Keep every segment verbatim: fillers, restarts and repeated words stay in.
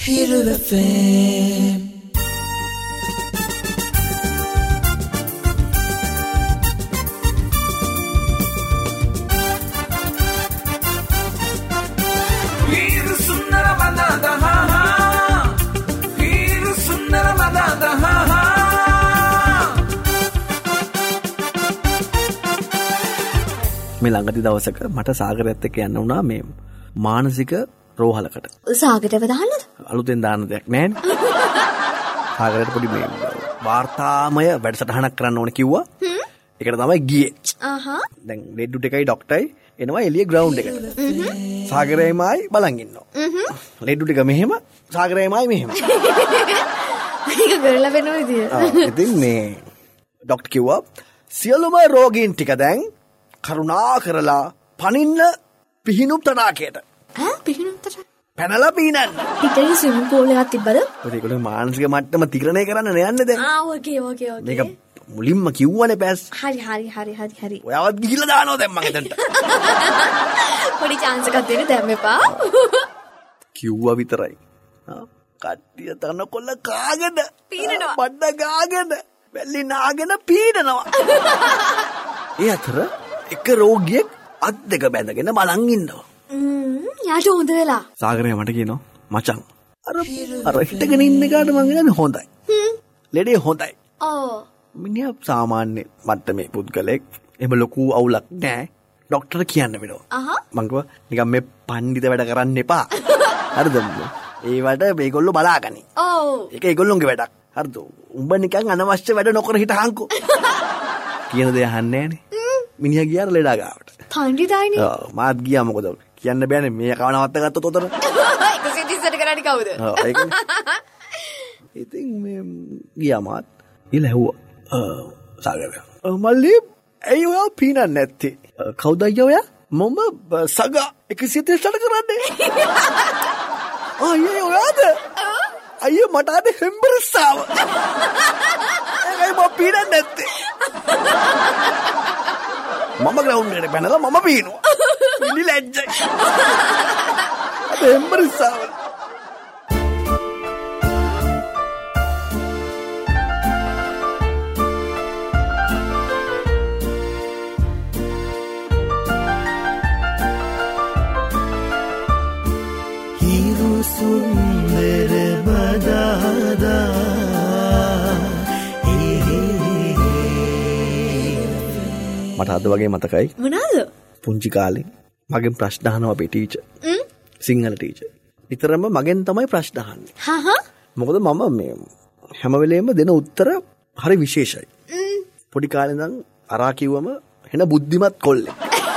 Hero F M. Hero Sundara Madada ha ha. Hero Sundara Madada ha ha. මේ ළඟදී දවසක මට සාගරයත් එක්ක යන්න වුණා මේ මානසික රෝහලකට. සාගරයව දාන්නද? අලුතෙන් දාන්න දෙයක් නැහැ. සාගරයට පොඩි මේ වාර්තාමය වැඩසටහනක් කරන්න ඕන කිව්වා. ඒකට තමයි ගියේ. ආහා. දැන් ලෙඩ්ඩුට එකයි ඩොක්ටර්යි එනවා එළිය ග්‍රවුන්ඩ් එකට. සාගරයමයි බලන් ඉන්නවා. ලෙඩ්ඩුට එක මෙහෙම සාගරයමයි මෙහෙම. ඒක කරලා වෙන විදිය. ඉතින් මේ ඩොක්ටර් කිව්වා සියලුම රෝගීන් ටික දැන් කරුණා කරලා පනින්න පිහිනුම් තඩාකයට. ඈ පිහිනුම් තඩා? පැනලා පීනන්න. පිටේ ස්විමින් පූල් එකක් තිබ්බද? ඒකවල මානසික මට්ටම තීරණය කරන්න නෑන්නේ දැන්. ආ ඕකේ ඕකේ ඕකේ. මේක මුලින්ම කිව්වනේ පැස්. හරි හරි හරි හරි හරි. ඔයාවත් ගිහිල්ලා දානවා දැන් මම එතනට. පොඩි chance එකක් දෙන්න දැන් මෙපා. කිව්වා විතරයි. ආ කට්ටිය තනකොල්ල කාගෙන පීනනවා. බඩ ගාගෙන වැලි නාගෙන පීනනවා. ඒ අතර එක රෝගියෙක් අත් දෙක බැඳගෙන බලන් ඉන්නවා. ම්ම් යාට හොඳ වෙලා. සාගරය මට කියනවා මචං අර අර හිටගෙන ඉන්න එකාට මං කියන්නේ හොඳයි. හ්ම්. ලෙඩේ හොඳයි. ඕ. මිනිහා සාමාන්‍ය මට්ටමේ පුද්ගලෙක්. එහෙම ලොකු අවුලක් නැහැ. ડોක්ටර් කියන්න වෙනවා. අහහ. මං කිව්වා නිකන් මේ පණ්ඩිත වැඩ කරන්න එපා. හරිද? ඒවට මේගොල්ලෝ බලාගනි. ඔව්. ඒක ඒගොල්ලෝගේ වැඩක්. හරිද? උඹ නිකන් අනවශ්‍ය වැඩ නොකර හිටහන්කෝ. කියන දේ අහන්නේ නැහනේ. මිනිහා ගියාර ලෙඩා ගාවට. පණ්ඩිතයිනේ. ඔව් මාත් ගියා මොකද කියන්න බෑනේ මේ කව නවත්ත ගත්තොත් උතන. එකසිය තිස්සට කරන්නේ කවුද? ඔව් ඒකනේ. ඉතින් මේ ගියා මාත් ඊළ ඇහුවා සාගරය. මල්ලි ඇයි ඔයා පීනන්නේ නැත්තේ? කවුද අයියා ඔයා? මම සගා එකසිය තිස්සට කරන්නේ. අයියේ ඔයාද? අයියේ මට අද හෙම්බරස්සාව. ඒකයි මම පීනන්නේ නැත්තේ. මම ග්‍රවුන්ඩ් එකට පැනලා මම පීනුවා. ඉනි ලැජ්ජයි. අද හෙම්බරස්සාව. Hero Sundara Madada. මට අද වගේ මතකයි. මොනවාද? පුංචි කාලේ මගෙන් ප්‍රශ්න අහනවා අපේ ටීචර්. සිංහල ටීචර්. විතරම මගෙන් තමයි ප්‍රශ්න අහන්නේ. හා හා. මොකද මම මේ හැම වෙලේම දෙන උත්තර හරි විශේෂයි. පොඩි කාලේ ඉඳන් අරා කිව්වම එන බුද්ධිමත් කොල්ලෙක්.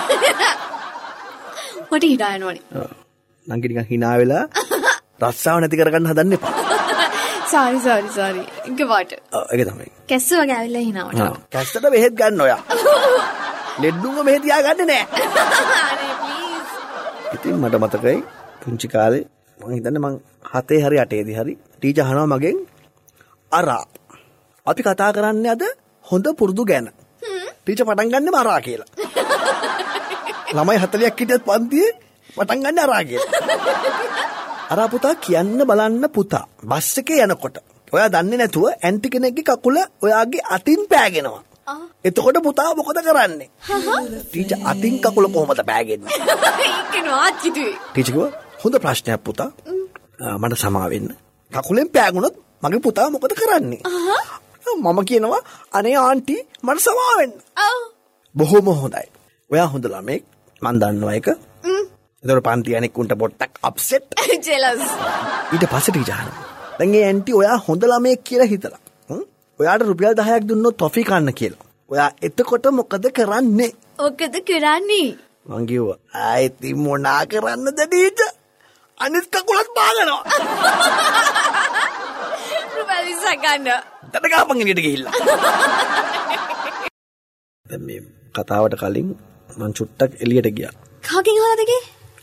මට හිතායනවනේ. ඔව්. නංගි නිකන් hina වෙලා රස්සාව නැති කරගන්න හදන්න එපා. sorry sorry sorry. එක වට. ඔව් ඒක තමයි. කැස්ස වගේ ඇවිල්ලා හිනාවට. ඔව්. කැස්සට බෙහෙත් ගන්න ඔයා. ලෙඩ්ඩුන්ව මෙහෙ තියාගන්නේ නෑ. අනේ please. ඉතින් මට මතකයි පුංචි කාලේ මම හිතන්නේ මං හතේ හරි අටේදී හරි ටීචර් අහනවා මගෙන් අරා අපි කතා කරන්නේ අද හොඳ පුරුදු ගැන. ටීචර් පටන් ගන්නෙම අරා කියලා. ළමයි හතලියක් හිටියත් පන්තියේ පටන් ගන්න අරා කියලා. අරා පුතා කියන්න බලන්න පුතා. බස් එකේ යනකොට ඔයා දන්නේ නැතුව ඇන්ටි කෙනෙක්ගේ කකුල ඔයාගේ අතින් පෑගෙනවා. එතකොට පුතා මොකද කරන්නේ? ටීචර් අතින් කකුල කොහොමද පෑගෙන්නේ? ඒක නාත් කිතුවේ. ටීචර් කිව්වා හොඳ ප්‍රශ්නයක් පුතා. මට සමා වෙන්න. කකුලෙන් පෑගුණොත් මගේ පුතා මොකද කරන්නේ? මම කියනවා අනේ ආන්ටි මට සමා වෙන්න. ඔව්. බොහොම හොඳයි. ඔයා හොඳ ළමෙක්. මන් දන්නවා ඒක. ඒතර පන්ති අනෙක් උන්ට පොට්ටක් අප්සෙට්. ජෙලස්. ඊට පස්සේ ටීචර් අහනවා. දැන් ඒ ඇන්ටි ඔයා හොඳ ළමෙක් කියලා හිතලා. ඔයාට රුපියල් දහයක් දුන්නොත් ටොෆි කන්න කියලා. ඔයා එතකොට මොකද කරන්නේ? ඔකද කරන්නේ? මං කිව්වා ආයෙත් මොනා කරන්නද ටීචර්? අනිත් කකුලත් පාගනවා. රුපියල් විස්සක් ගන්න. දඩ ගහපන් එළියට ගිහිල්ලා. දැන් මේ කතාවට කලින් මං චුට්ටක් එළියට ගියා. කාගෙන් අහලාද ගේ?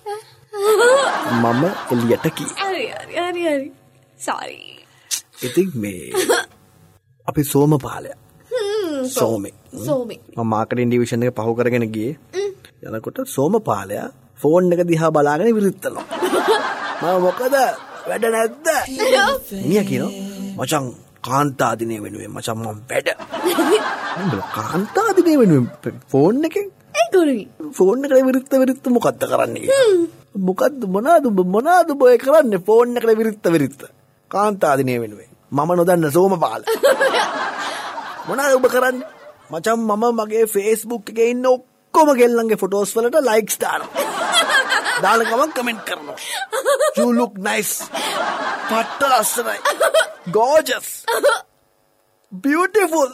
මම එළියට ගියා. හරි හරි හරි හරි. sorry. ඉතින් මේ අපි සෝමපාලයා. සෝමේ. සෝමේ. මම මාකටිං ඩිවිෂන් එක පහු කරගෙන ගියේ. යනකොට සෝමපාලයා ෆෝන් එක දිහා බලාගෙන විරිත්තනවා. මම මොකද වැඩ නැද්ද? මිනිහා කියනවා මචං කාන්තා දිනේ වෙනුවෙන් මචං මම වැඩ. මම කාන්තා දිනේ වෙනුවෙන් ෆෝන් එකෙන් ඒ ගොරුයි. ෆෝන් එකට විරුද්ධ විරුද්ධ මොකද්ද කරන්නේ? මොකද්ද මොනවාද මොනවාද බොය කරන්නේ ෆෝන් එකට විරුද්ධ විරුද්ධ කාන්තා දිනේ වෙනුවෙන් මම නොදන්න සෝමපාල මොනවාද ඔබ කරන්නේ? මචං මම මගේ Facebook එකේ ඉන්න ඔක්කොම ගෙල්ලන්ගේ ෆොටෝස් වලට ලයික්ස් දානවා. දාලා ගමන් කමෙන්ට් කරනවා. You look nice. පට්ට ලස්සනයි. Gorgeous. Beautiful.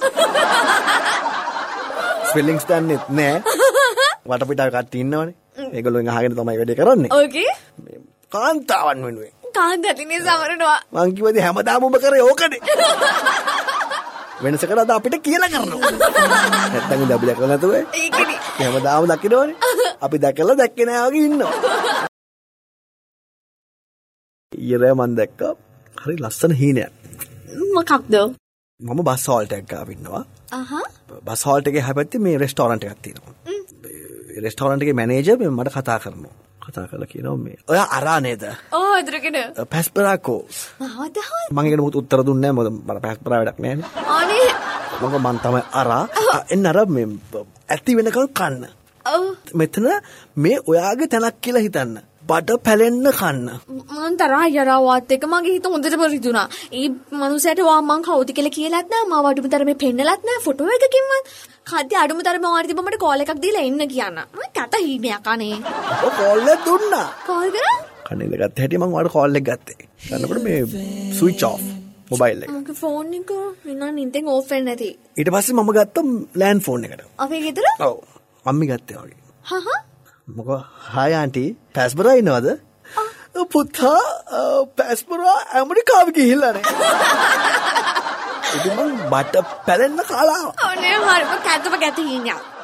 ස්පෙලිංග්ස් දන්නේ නැහැ. වටපිටාව කට්ටිය ඉන්නවනේ. ඒගොල්ලෝ අහගෙන තමයි වැඩේ කරන්නේ. ඕකේ. කාන්තාවන් වෙනුවෙන්. කාන්තාවනේ සමරනවා. මං කිව්වද හැමදාම ඔබ කරේ ඕකනේ. වෙනසකට අද අපිට කියලා කරනවා. නැත්තම් ඉඳ අපි දැකලා නැතුව. ඒකනේ. හැමදාම දකින්නවනේ. අපි දැකලා දැක්කේ නෑ වගේ ඉන්නවා. ඊයේ මම දැක්කා හරි ලස්සන හීනයක්. මොකක්ද? මම බස් හෝල්ට් එකක් ගාව ඉන්නවා. අහහ. බස් හෝල්ට් එකේ හැපැත්තේ මේ රෙස්ටෝරන්ට් එකක් තියෙනවා. ඒ රෙස්ටෝරන්ට් එකේ මැනේජර් මට කතා කරනවා. කතා කරලා කියනවා මේ ඔයා අරා නේද? ඕ අදරගෙන. පැස්පරාකෝ. මාවද හොල්. මම ඒකට මොකද උත්තර දුන්නේ නැහැ. මොකද මට පැස්පරා වැඩක් නැහැ. අනේ. මම මන් තමයි අරා. එන්න අර මේ ඇති වෙනකල් කන්න. ඔව්. මෙතන මේ ඔයාගේ තැනක් කියලා හිතන්න. බඩ පැලෙන්න කන්න. මං තරහා යරාවත් එක මගේ හිත හොඳටම රිදුනා. ඒ මනුස්සයාට වා මං කවුද කියලා කියලාත් නෑ. මාව අඩුමතර මේ පෙන්නලත් නෑ ෆොටෝ එකකින්වත්. කද්දි අඩුමතර මම වාරි තිබ්බ මට කෝල් එකක් දීලා එන්න කියන්න. මම කත හීනයක් අනේ. ඔය කෝල් එක දුන්නා. කෝල් කරා? කන්නේ ගත්ත හැටි මං වාට කෝල් එක ගත්තේ. ගන්නකොට මේ ස්විච් ඔෆ් මොබයිල් එක. මගේ ෆෝන් එක විනා නින්දෙන් ඕෆ් වෙන්නේ නැති. ඊට පස්සේ මම ගත්ත ලෑන්ඩ් ෆෝන් එකට. අපේ ගෙදර? ඔව්. අම්මි ගත්තේ වගේ. හහ. මොකෝ හායි ආන්ටි පැස්බරා ඉන්නවද? පුතා පැස්බරා ඇමරිකාව ගිහිල්ලානේ. ඉතින් මං බට පැලෙන්න කාලා. අනේ හරිම කැතම කැත හීනයක්.